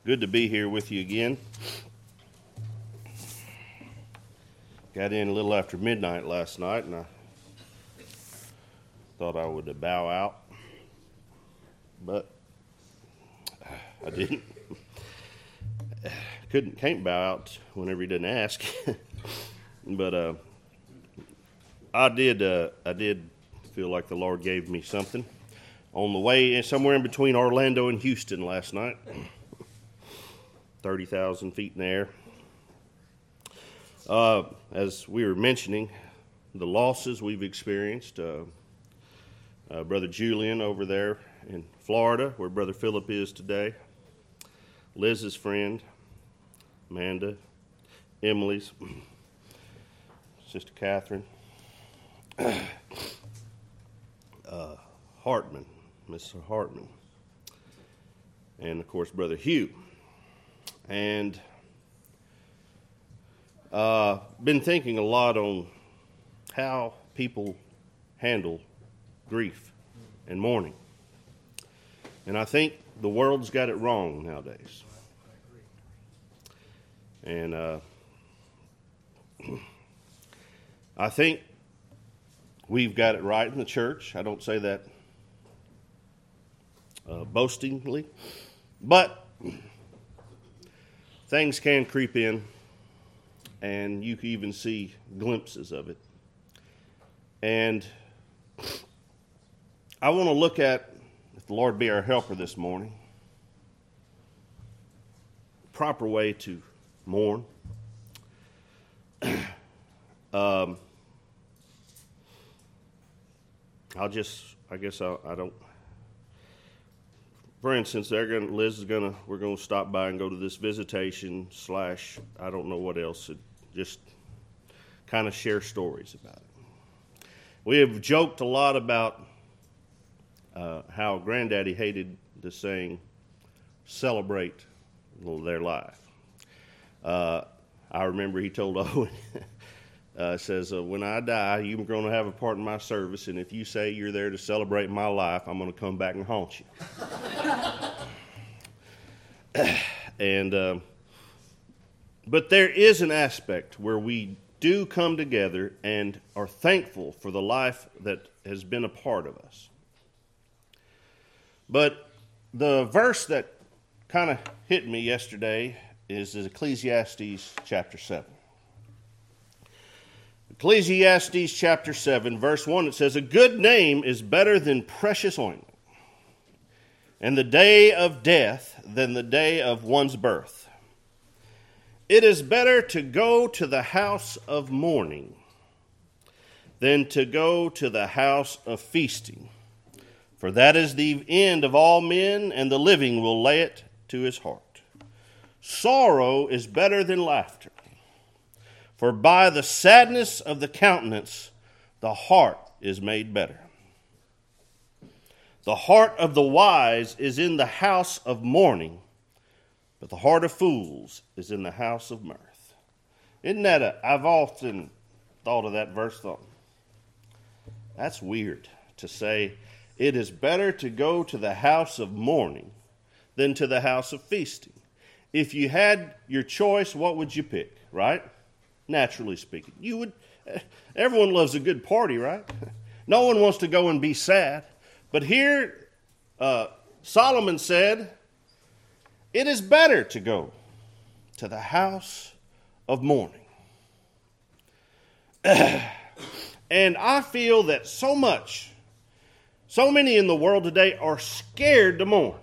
Good to be here with you again. Got in a little after midnight last night, and I thought I would bow out, but I didn't. Can't bow out whenever he didn't ask. But I did feel like the Lord gave me something on the way somewhere in between Orlando and Houston last night. 30,000 feet in the air. As we were mentioning, the losses we've experienced. Brother Julian over there in Florida, where Brother Philip is today. Liz's friend, Amanda, Emily's, Sister Catherine, Hartman, Mr. Hartman, and of course Brother Hugh. And been thinking a lot on how people handle grief and mourning. And I think the world's got it wrong nowadays. And I think we've got it right in the church. I don't say that boastingly, but things can creep in, and you can even see glimpses of it. And I want to look at, if the Lord be our helper this morning, proper way to mourn. I don't. For instance, we're going to stop by and go to this visitation / I don't know what else. Just kind of share stories about it. We have joked a lot about how Granddaddy hated the saying, celebrate their life. I remember he told Owen, says, when I die, you're going to have a part in my service, and if you say you're there to celebrate my life, I'm going to come back and haunt you. But there is an aspect where we do come together and are thankful for the life that has been a part of us. But the verse that kind of hit me yesterday is Ecclesiastes chapter 7. Ecclesiastes chapter 7, verse 1, it says, "A good name is better than precious ointment, and the day of death than the day of one's birth. It is better to go to the house of mourning than to go to the house of feasting. For that is the end of all men, and the living will lay it to his heart. Sorrow is better than laughter. For by the sadness of the countenance, the heart is made better. The heart of the wise is in the house of mourning, but the heart of fools is in the house of mirth." Isn't that I've often thought of that verse, that's weird to say it is better to go to the house of mourning than to the house of feasting. If you had your choice, what would you pick, right? Naturally speaking. Everyone loves a good party, right? No one wants to go and be sad. But here, Solomon said, it is better to go to the house of mourning. And I feel that so many in the world today are scared to mourn.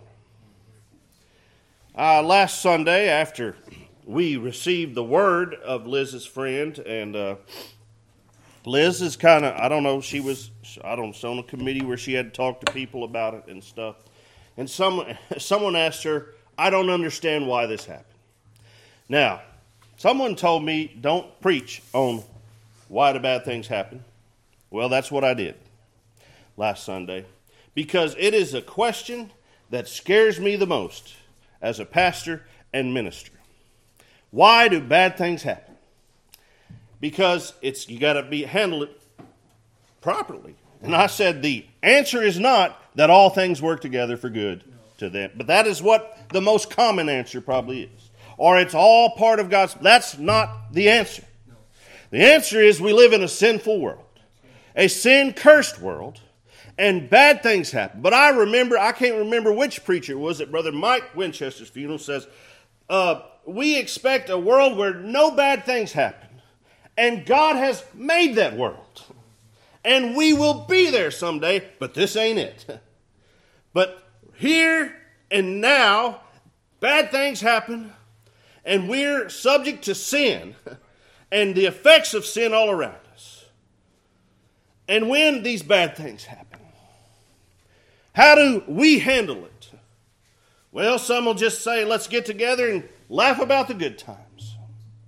Last Sunday, after we received the word of Liz's friend, and Liz is kind of, she's on a committee where she had to talk to people about it and stuff. And someone asked her, I don't understand why this happened. Now, someone told me, don't preach on why the bad things happen. Well, that's what I did last Sunday, because it is a question that scares me the most as a pastor and minister. Why do bad things happen? Because you got to handle it properly. And I said the answer is not that all things work together for good to them. But that is what the most common answer probably is. Or it's all part of God's. That's not the answer. The answer is we live in a sinful world, a sin-cursed world, and bad things happen. But I can't remember which preacher it was at Brother Mike Winchester's funeral says, we expect a world where no bad things happen. And God has made that world. And we will be there someday, but this ain't it. But here and now, bad things happen, and we're subject to sin and the effects of sin all around us. And when these bad things happen, how do we handle it? Well, some will just say, let's get together and laugh about the good times.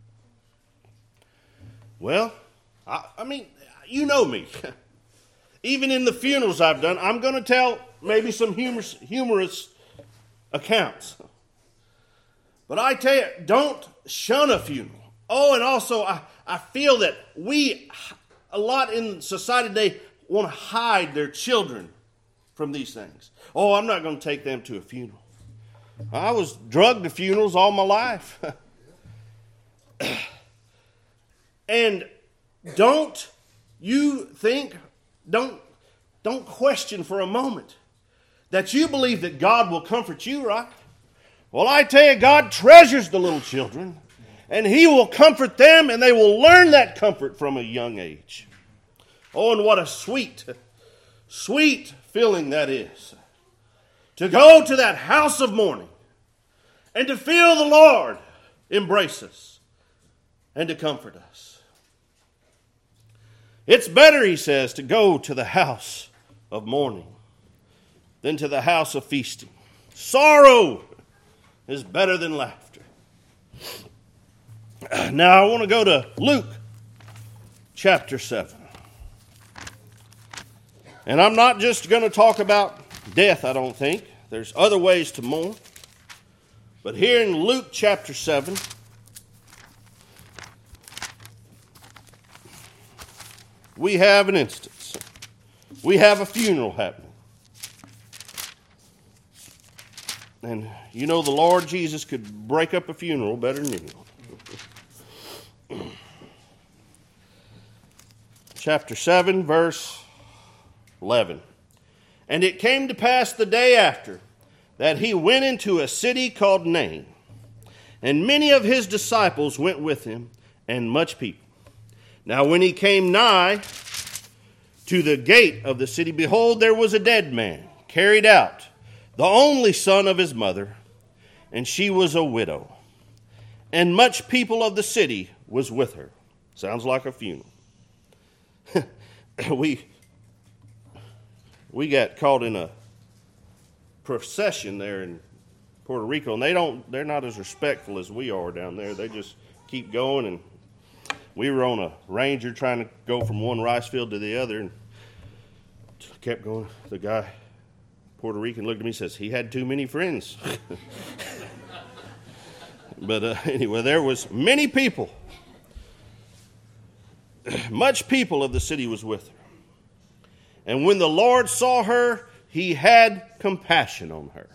Well, I mean, you know me. Even in the funerals I've done, I'm going to tell maybe some humorous accounts. But I tell you, don't shun a funeral. Oh, and also I feel that a lot in society today, want to hide their children from these things. Oh, I'm not going to take them to a funeral. I was drugged to funerals all my life. And don't question for a moment that you believe that God will comfort you, right? Well, I tell you, God treasures the little children, and He will comfort them, and they will learn that comfort from a young age. Oh, and what a sweet feeling that is. To go to that house of mourning and to feel the Lord embrace us and to comfort us. It's better, he says, to go to the house of mourning than to the house of feasting. Sorrow is better than laughter. Now I want to go to Luke chapter 7. And I'm not just going to talk about death, I don't think. There's other ways to mourn. But here in Luke chapter 7, we have an instance. We have a funeral happening. And you know the Lord Jesus could break up a funeral better than anyone. Chapter 7, verse 11. And it came to pass the day after that he went into a city called Nain, and many of his disciples went with him, and much people. Now when he came nigh to the gate of the city, behold, there was a dead man carried out, the only son of his mother, and she was a widow. And much people of the city was with her. Sounds like a funeral. We got caught in a procession there in Puerto Rico, and they're not as respectful as we are down there. They just keep going, and we were on a Ranger trying to go from one rice field to the other, and kept going. The guy, Puerto Rican, looked at me and says, he had too many friends. But anyway, there was many people. Much people of the city was with her. And when the Lord saw her, he had compassion on her,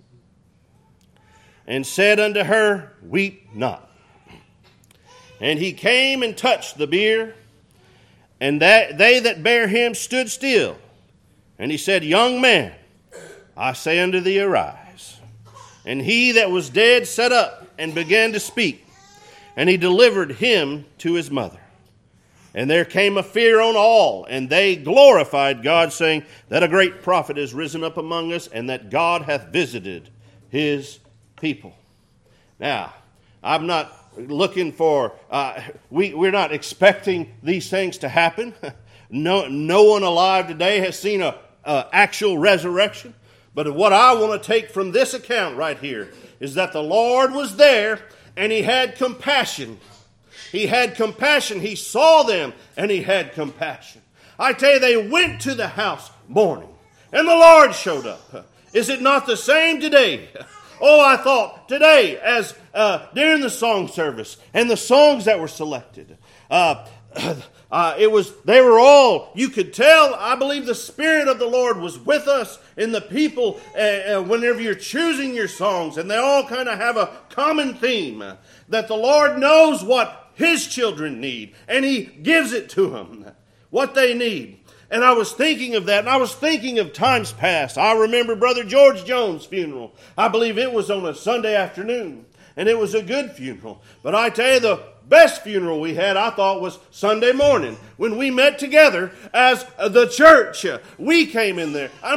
and said unto her, weep not. And he came and touched the bier, and they that bare him stood still. And he said, young man, I say unto thee, arise. And he that was dead sat up and began to speak, and he delivered him to his mother. And there came a fear on all, and they glorified God, saying that a great prophet is risen up among us, and that God hath visited his people. Now, I'm not looking for, we're not expecting these things to happen. No one alive today has seen a actual resurrection. But what I want to take from this account right here is that the Lord was there, and he had compassion. He had compassion. He saw them, and he had compassion. I tell you, they went to the house mourning, and the Lord showed up. Is it not the same today? Oh, I thought today, as during the song service and the songs that were selected, They were all, you could tell, I believe the Spirit of the Lord was with us in the people whenever you're choosing your songs. And they all kind of have a common theme, that the Lord knows what His children need. And He gives it to them, what they need. And I was thinking of that, and I was thinking of times past. I remember Brother George Jones' funeral. I believe it was on a Sunday afternoon, and it was a good funeral. But I tell you, the best funeral we had, I thought, was Sunday morning when we met together as the church. We came in there. I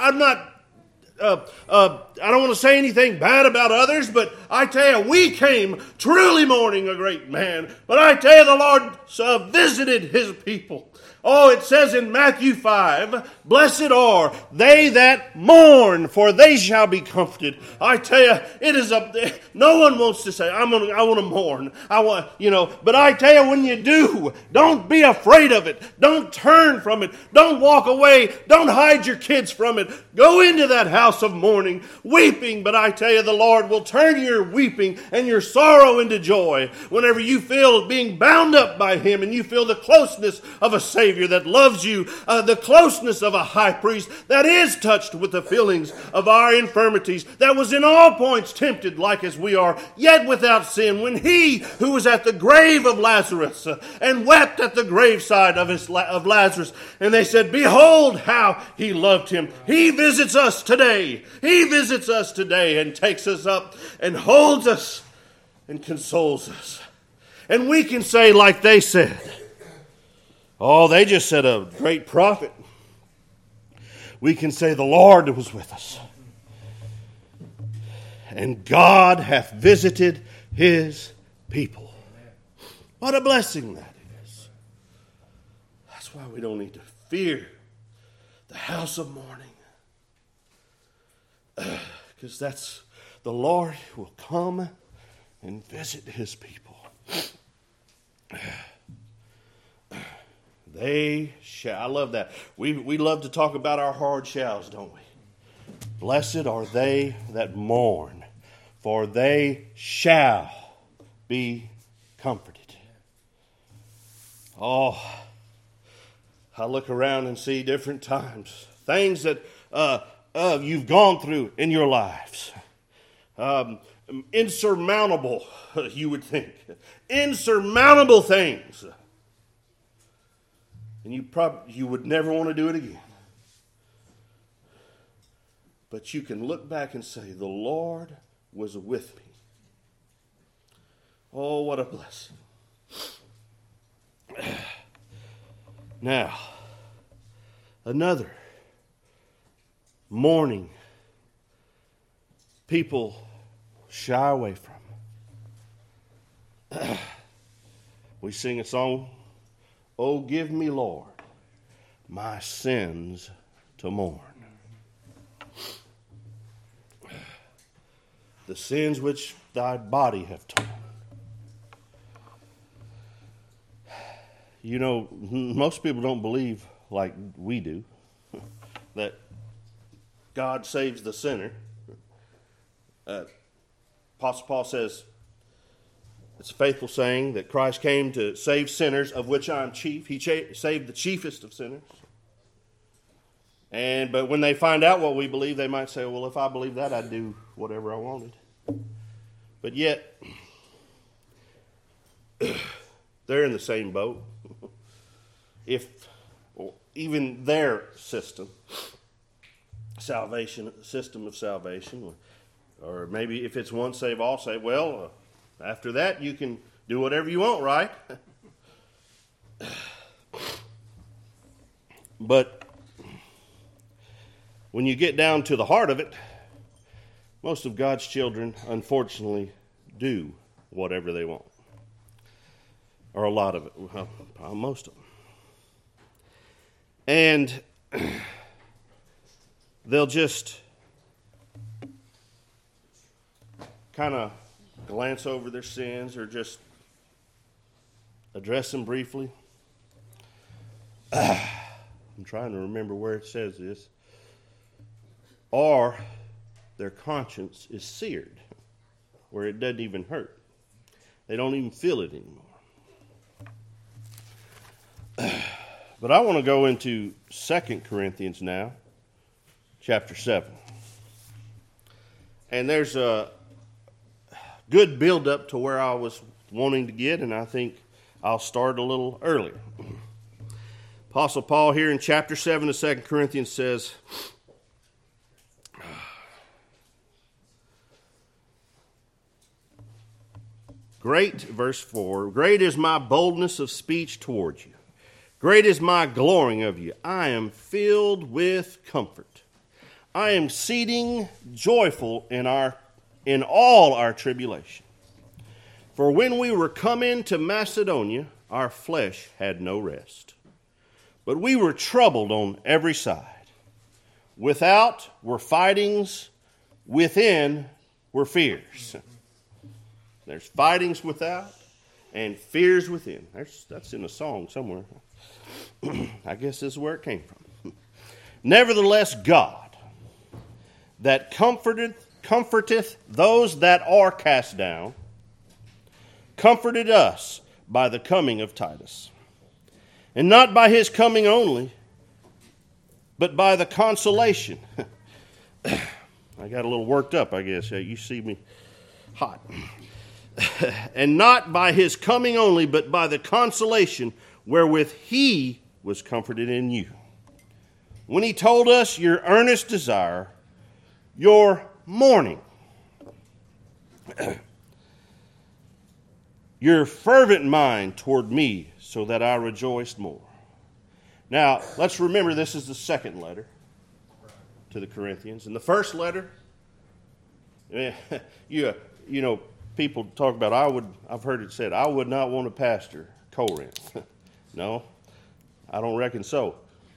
don't want to say anything bad about others, but I tell you, we came truly mourning a great man. But I tell you, the Lord visited His people. Oh, it says in Matthew 5, blessed are they that mourn, for they shall be comforted. I tell you, no one wants to say, I want to mourn. But I tell you, when you do, don't be afraid of it. Don't turn from it. Don't walk away. Don't hide your kids from it. Go into that house of mourning, weeping. But I tell you, the Lord will turn your weeping and your sorrow into joy whenever you feel being bound up by Him and you feel the closeness of a Savior that loves you, the closeness of a high priest that is touched with the feelings of our infirmities, that was in all points tempted like as we are, yet without sin. When He who was at the grave of Lazarus and wept at the graveside of Lazarus, and they said, behold how He loved him. He visits us today. He visits us today and takes us up and holds us and consoles us. And we can say like they said, oh, they just said a great prophet. We can say the Lord was with us. And God hath visited His people. What a blessing that is. That's why we don't need to fear the house of mourning. Because that's the Lord will come and visit His people. They shall. I love that. We love to talk about our hard shalls, don't we? Blessed are they that mourn, for they shall be comforted. Oh, I look around and see different times, things that you've gone through in your lives. Insurmountable, you would think. Insurmountable things. And you would never want to do it again. But you can look back and say, the Lord was with me. Oh, what a blessing. Now, another mourning people shy away from. We sing a song, oh, give me, Lord, my sins to mourn. The sins which thy body hath torn. You know, most people don't believe like we do that God saves the sinner. Apostle Paul says, it's a faithful saying that Christ came to save sinners, of which I am chief. He saved the chiefest of sinners. But when they find out what we believe, they might say, well, if I believe that, I'd do whatever I wanted. But yet, they're in the same boat. Even their system of salvation, or maybe if it's once saved, all saved, well, after that, you can do whatever you want, right? But when you get down to the heart of it, most of God's children, unfortunately, do whatever they want. Or a lot of it. Well, probably most of them. And they'll just kind of glance over their sins or just address them briefly. I'm trying to remember where it says this. Or their conscience is seared, where it doesn't even hurt. They don't even feel it anymore. But I want to go into 2 Corinthians now, chapter 7. And there's a good build-up to where I was wanting to get, and I think I'll start a little earlier. Apostle Paul here in chapter 7 of 2 Corinthians says, verse 4, great is my boldness of speech toward you. Great is my glorying of you. I am filled with comfort. I am exceeding joyful in all our tribulation. For when we were come into Macedonia, our flesh had no rest. But we were troubled on every side. Without were fightings, within were fears. There's fightings without and fears within. That's in a song somewhere. I guess this is where it came from. Nevertheless, God, that comforteth those that are cast down, comforted us by the coming of Titus. And not by his coming only, but by the consolation. I got a little worked up, I guess. You see me hot. And not by his coming only, but by the consolation wherewith he was comforted in you. When he told us your earnest desire, your mourning, your fervent mind toward me, so that I rejoiced more. Now, let's remember this is the second letter to the Corinthians. In the first letter, you know, people talk about, I've heard it said, I would not want to pastor Corinth. No, I don't reckon so.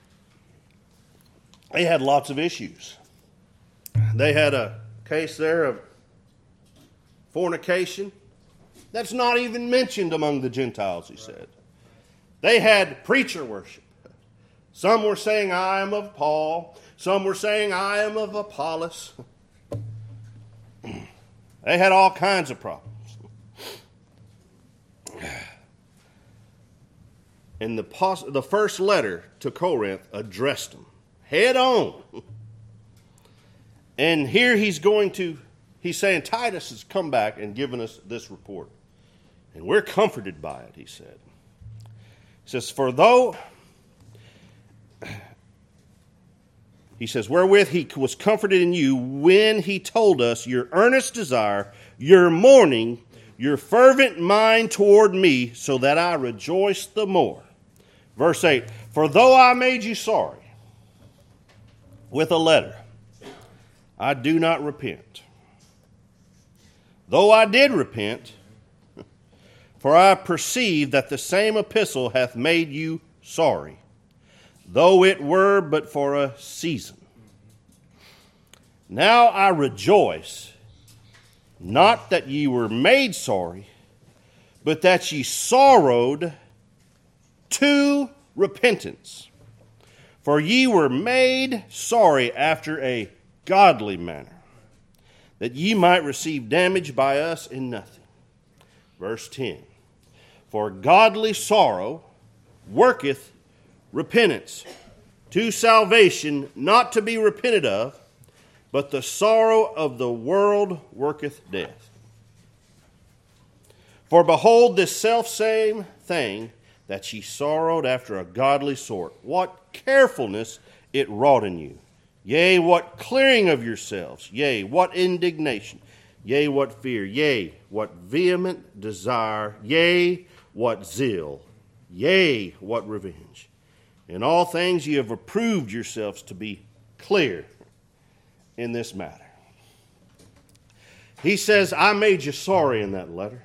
They had lots of issues. They had a case there of fornication. That's not even mentioned among the Gentiles, he said. They had preacher worship. Some were saying, I am of Paul. Some were saying, I am of Apollos. They had all kinds of problems. And the first letter to Corinth addressed them head on. And here he's saying Titus has come back and given us this report. And we're comforted by it, he said. He says, wherewith he was comforted in you when he told us your earnest desire, your mourning, your fervent mind toward me, so that I rejoice the more. Verse 8, for though I made you sorry with a letter, I do not repent. Though I did repent, for I perceive that the same epistle hath made you sorry, though it were but for a season. Now I rejoice, not that ye were made sorry, but that ye sorrowed to repentance. For ye were made sorry after a godly manner, that ye might receive damage by us in nothing. Verse 10, for godly sorrow worketh repentance to salvation, not to be repented of, but the sorrow of the world worketh death. For behold, this selfsame thing, that ye sorrowed after a godly sort, what carefulness it wrought in you. Yea, what clearing of yourselves. Yea, what indignation. Yea, what fear. Yea, what vehement desire. Yea, what zeal. Yea, what revenge. In all things ye have approved yourselves to be clear in this matter. He says, I made you sorry in that letter.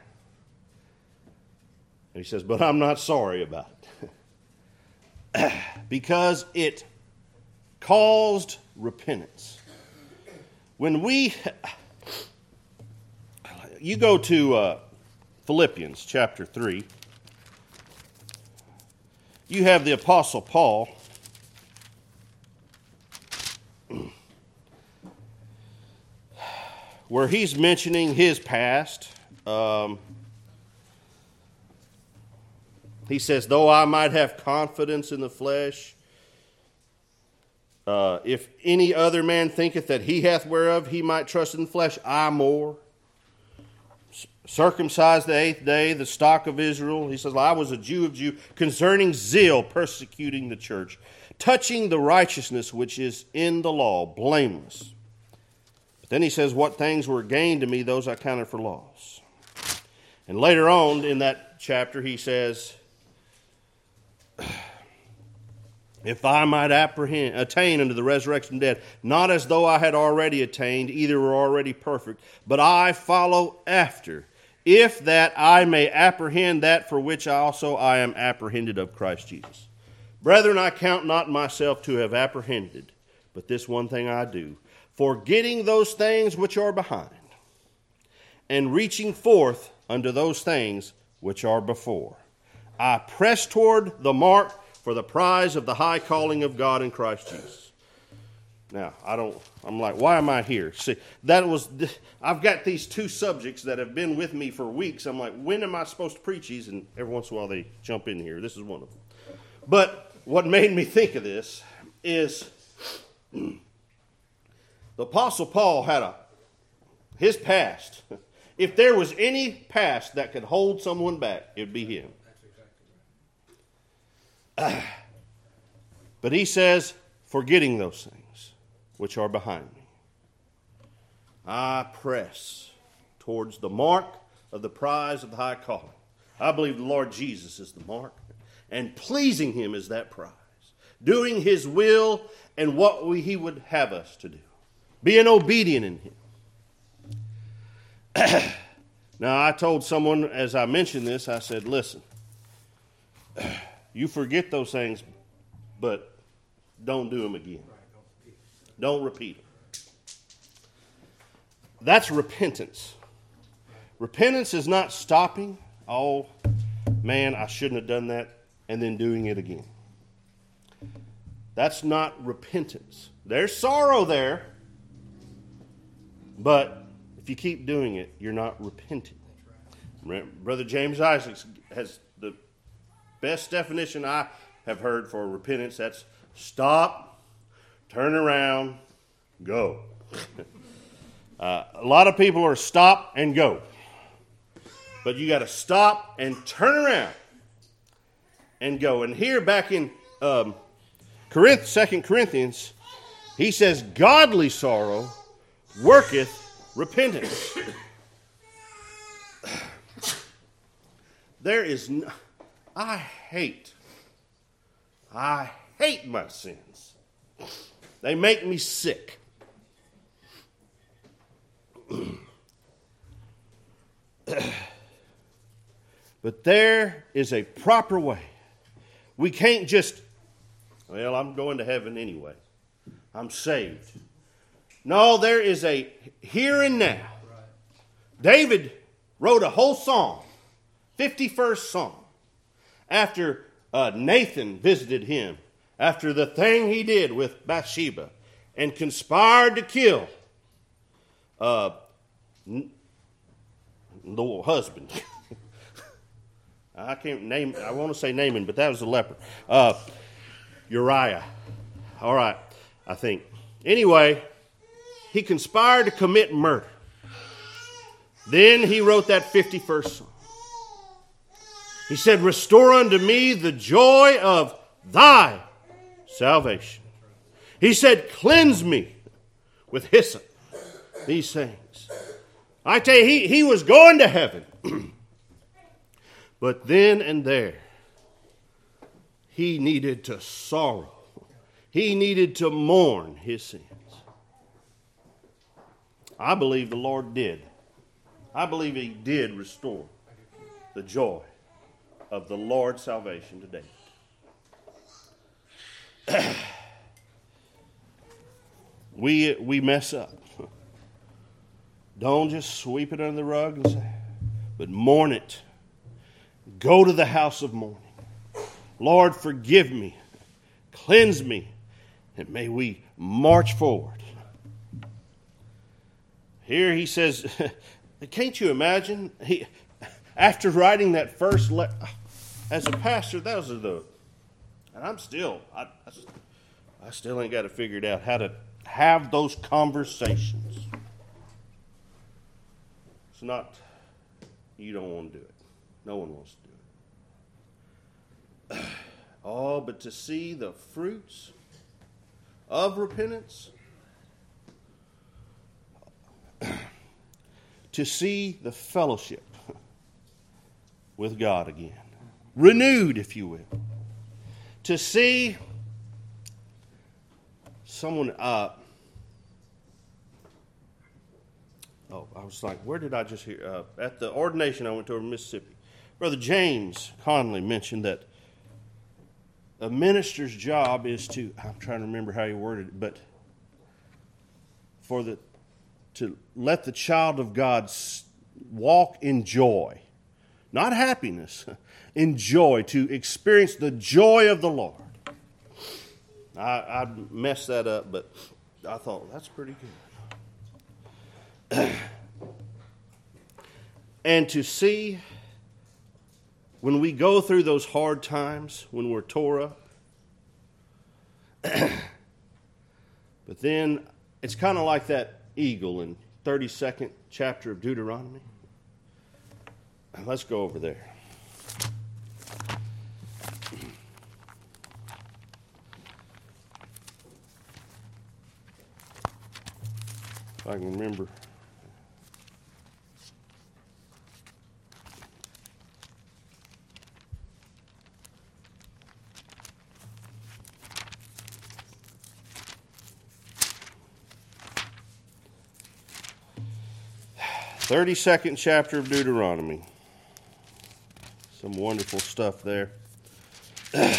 And he says, but I'm not sorry about it. Because it caused repentance. When you go to Philippians chapter 3, you have the Apostle Paul where he's mentioning his past. He says, though I might have confidence in the flesh, if any other man thinketh that he hath whereof he might trust in the flesh, I more. Circumcised the 8th day, the stock of Israel. He says, well, I was a Jew of Jew, concerning zeal, persecuting the church, touching the righteousness which is in the law, blameless. But then he says, what things were gained to me, those I counted for loss. And later on in that chapter, he says, if I might attain unto the resurrection of the dead, not as though I had already attained, either were already perfect, but I follow after, if that I may apprehend that for which also I am apprehended of Christ Jesus. Brethren, I count not myself to have apprehended, but this one thing I do, forgetting those things which are behind, and reaching forth unto those things which are before. I press toward the mark for the prize of the high calling of God in Christ Jesus. Now, I'm like, why am I here? See, I've got these two subjects that have been with me for weeks. I'm like, when am I supposed to preach these? And every once in a while they jump in here. This is one of them. But what made me think of this is the Apostle Paul had his past. If there was any past that could hold someone back, it would be him. But he says, forgetting those things which are behind me, I press towards the mark of the prize of the high calling. I believe the Lord Jesus is the mark, and pleasing him is that prize. Doing his will and what he would have us to do. Being obedient in him. Now, I told someone as I mentioned this, I said, listen, you forget those things, but don't do them again. Don't repeat them. That's repentance. Repentance is not stopping, oh, man, I shouldn't have done that, and then doing it again. That's not repentance. There's sorrow there, but if you keep doing it, you're not repenting. Brother James Isaacs has the best definition I have heard for repentance. That's stop, turn around, go. A lot of people are stop and go. But you got to stop and turn around and go. And here back in 2 Corinthians, he says, godly sorrow worketh repentance. I hate my sins. They make me sick. But there is a proper way. We can't just, well, I'm going to heaven anyway. I'm saved. No, there is a here and now. David wrote a whole song, 51st Psalm, after Nathan visited him, after the thing he did with Bathsheba, and conspired to kill the husband. I can't name, I want to say Naaman, but that was the leper. Uriah. All right, I think. Anyway, he conspired to commit murder. Then he wrote that 51st Psalm. He said, restore unto me the joy of thy salvation. He said, cleanse me with hyssop. These things. I tell you, he was going to heaven. But then and there, he needed to sorrow. He needed to mourn his sins. I believe the Lord did. I believe he did restore the joy of the Lord's salvation to David. We mess up. Don't just sweep it under the rug and say, but mourn it. Go to the house of mourning. Lord, forgive me. Cleanse me. And may we march forward. Here he says, can't you imagine? After writing that first letter, as a pastor, those are the, and I still ain't got it figured out how to have those conversations. It's not, you don't want to do it. No one wants to do it. Oh, but to see the fruits of repentance, to see the fellowship with God again, renewed, if you will, to see someone I was like, where did I just hear? At the ordination I went to over Mississippi, Brother James Conley mentioned that a minister's job is to, I'm trying to remember how he worded it, but to let the child of God walk in joy, not happiness, in joy, to experience the joy of the Lord. I messed that up, but I thought, that's pretty good. And to see when we go through those hard times, when we're tore up, but then it's kind of like that eagle in 32nd chapter of Deuteronomy. Let's go over there. If I can remember. The 32nd chapter of Deuteronomy. Some wonderful stuff there. The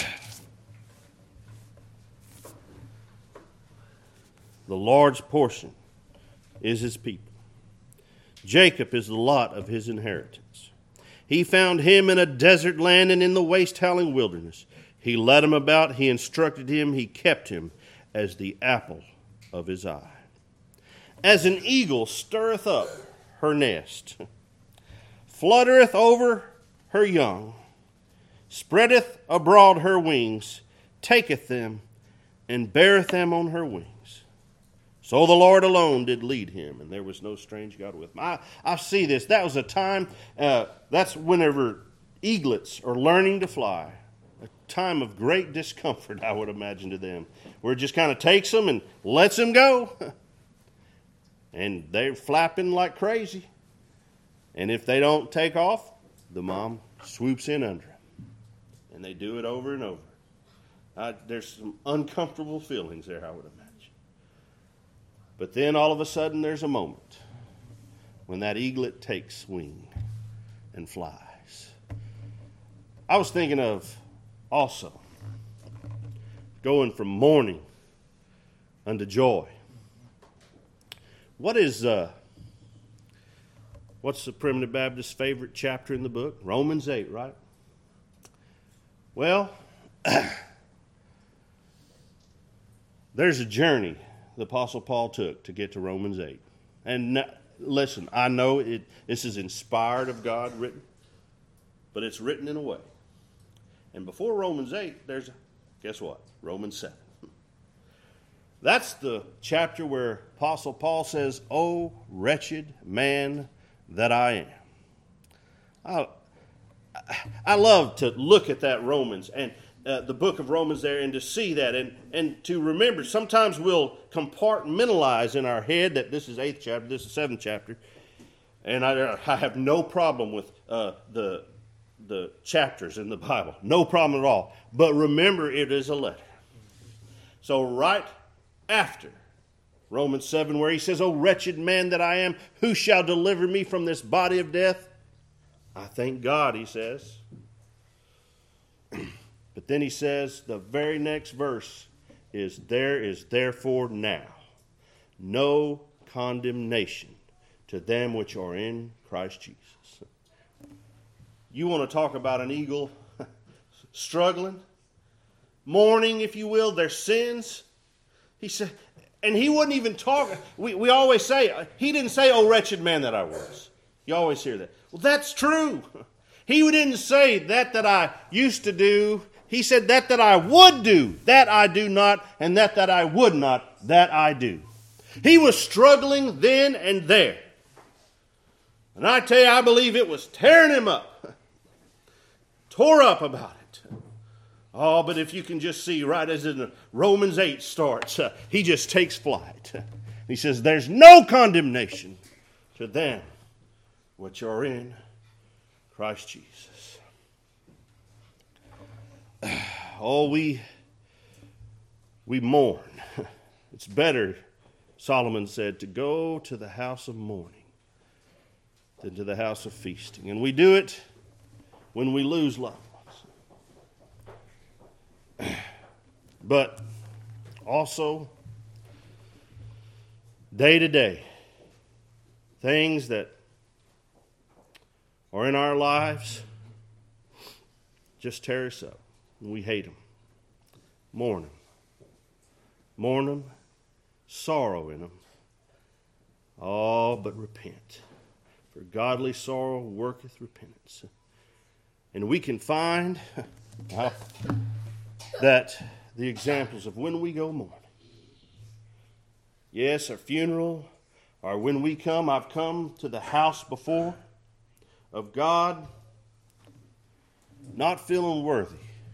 Lord's portion is his people. Jacob is the lot of his inheritance. He found him in a desert land and in the waste-howling wilderness. He led him about, he instructed him, he kept him as the apple of his eye. As an eagle stirreth up her nest, fluttereth over her young, spreadeth abroad her wings, taketh them, and beareth them on her wings. So the Lord alone did lead him, and there was no strange God with him. I see this. That was a time, that's whenever eaglets are learning to fly. A time of great discomfort, I would imagine, to them, where it just kind of takes them and lets them go. And they're flapping like crazy. And if they don't take off, the mom swoops in under them. And they do it over and over. There's some uncomfortable feelings there, I would imagine. But then all of a sudden there's a moment when that eaglet takes wing and flies. I was thinking of also going from mourning unto joy. What's the Primitive Baptist favorite chapter in the book? Romans 8, right? Well, there's a journey the Apostle Paul took to get to Romans 8. And listen, I know this is inspired of God, written, but it's written in a way. And before Romans 8, there's, guess what? Romans 7. That's the chapter where Apostle Paul says, "O wretched man that I am." I love to look at that Romans and the book of Romans there, and to see that and to remember. Sometimes we'll compartmentalize in our head that this is 8th chapter, this is 7th chapter, and I have no problem with the chapters in the Bible, no problem at all. But remember, it is a letter. So right after Romans 7, where he says, "O wretched man that I am, who shall deliver me from this body of death?" I thank God, he says. But then he says, the very next verse is, "There is therefore now no condemnation to them which are in Christ Jesus." You want to talk about an eagle struggling, mourning, if you will, their sins? He said, and he wouldn't even talk. We always say, he didn't say, "Oh, wretched man that I was." You always hear that. Well, that's true. He didn't say that I used to do. He said that I would do, that I do not, and that I would not, that I do. He was struggling then and there. And I tell you, I believe it was tearing him up. Tore up about it. Oh, but if you can just see right as in Romans 8 starts, he just takes flight. He says, there's no condemnation to them which are in Christ Jesus. Oh, we mourn. It's better, Solomon said, to go to the house of mourning than to the house of feasting. And we do it when we lose loved ones. But also, day to day, things that are in our lives just tear us up. And we hate them. Mourn them. Mourn them. Sorrow in them. Oh, but repent. For godly sorrow worketh repentance. And we can find that the examples of when we go mourning. Yes, a funeral, or when we come, I've come to the house before of God, not feeling worthy.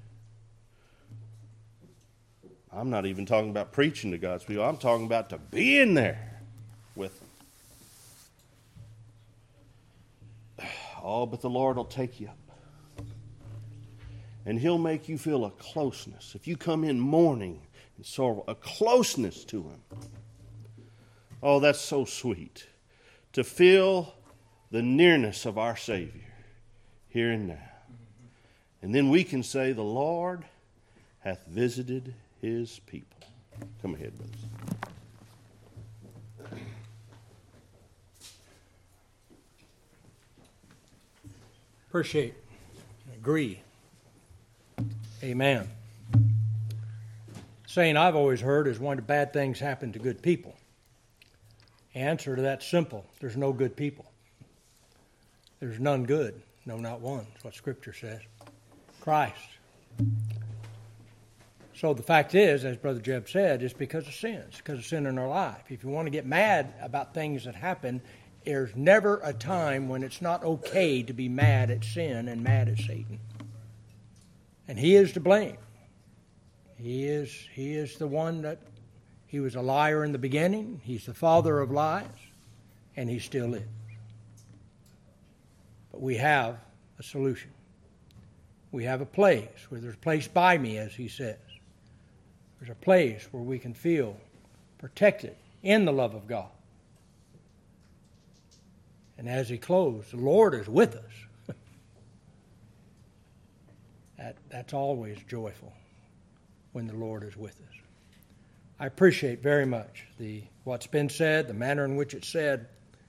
I'm not even talking about preaching to God's people. I'm talking about to be in there with them. Oh, but the Lord will take you up. And He'll make you feel a closeness. If you come in mourning and sorrow, a closeness to Him. Oh, that's so sweet. To feel the nearness of our Savior here and now. And then we can say, the Lord hath visited His people. Come ahead, brothers. Appreciate. Agree. Amen. Saying I've always heard is when bad things happen to good people. The answer to that's simple. There's no good people. There's none good. No, not one. That's what Scripture says. Christ. So the fact is, as Brother Jeb said, it's because of sin. It's because of sin in our life. If you want to get mad about things that happen, there's never a time when it's not okay to be mad at sin and mad at Satan. And he is to blame. He is the one that, he was a liar in the beginning. He's the father of lies, and he still is. But we have a solution. We have a place where there's a place by me, as he says. There's a place where we can feel protected in the love of God. And as he closed, the Lord is with us. That's always joyful when the Lord is with us. I appreciate very much what's been said, the manner in which it's said.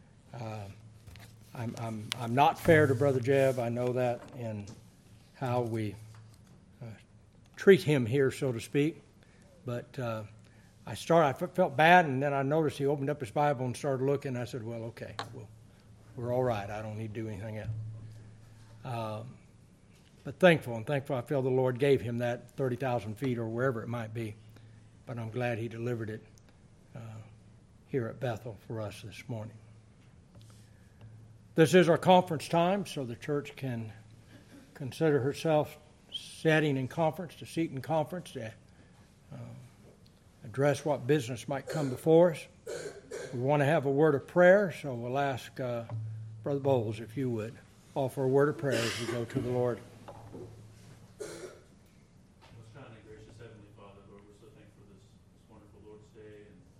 I'm not fair to Brother Jeb. I know that in how we treat him here, so to speak. But I felt bad, and then I noticed he opened up his Bible and started looking. I said, well, okay, we're all right. I don't need to do anything else. But thankful I feel the Lord gave him that 30,000 feet or wherever it might be. But I'm glad he delivered it here at Bethel for us this morning. This is our conference time, so the church can consider herself sitting in conference, to seat in conference, to address what business might come before us. We want to have a word of prayer, so we'll ask Brother Bowles, if you would, offer a word of prayer as we go to the Lord. Most kind and gracious Heavenly Father, Lord, we're so thankful for this wonderful Lord's Day and